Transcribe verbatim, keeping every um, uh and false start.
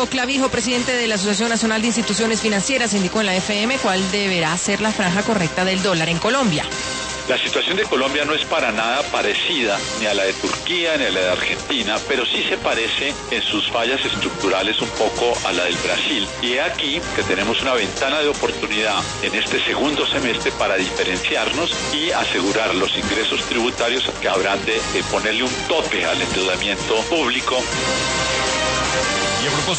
Alejandro Clavijo, presidente de la Asociación Nacional de Instituciones Financieras, indicó en la F M cuál deberá ser la franja correcta del dólar en Colombia. La situación de Colombia no es para nada parecida ni a la de Turquía ni a la de Argentina, pero sí se parece en sus fallas estructurales un poco a la del Brasil. Y aquí que tenemos una ventana de oportunidad en este segundo semestre para diferenciarnos y asegurar los ingresos tributarios que habrán de, de ponerle un tope al endeudamiento público. Y a propósito